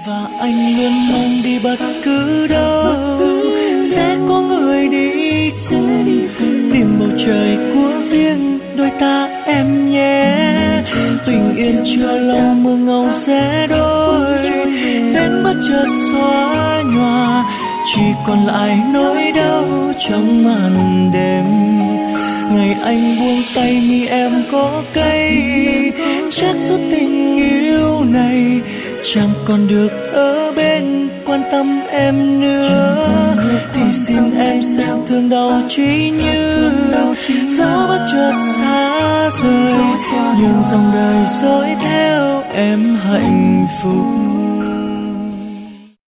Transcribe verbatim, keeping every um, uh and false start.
Và anh luôn mong đi bất cứ đâu sẽ có người đi cùng, tìm bầu trời của riêng đôi ta em nhé. Bình yên chưa lâu mưa ngâu sẽ đôi, đến bất chợt xóa nhòa, chỉ còn lại nỗi đau trong màn đêm. Ngày anh buông tay mi em có cay, chắc suốt tình yêu này chẳng còn được ở bên quan tâm em nữa. Thì xin em xem thương đau chỉ như gió bất chợt tha rời, nhưng dòng đời dõi theo em hạnh phúc.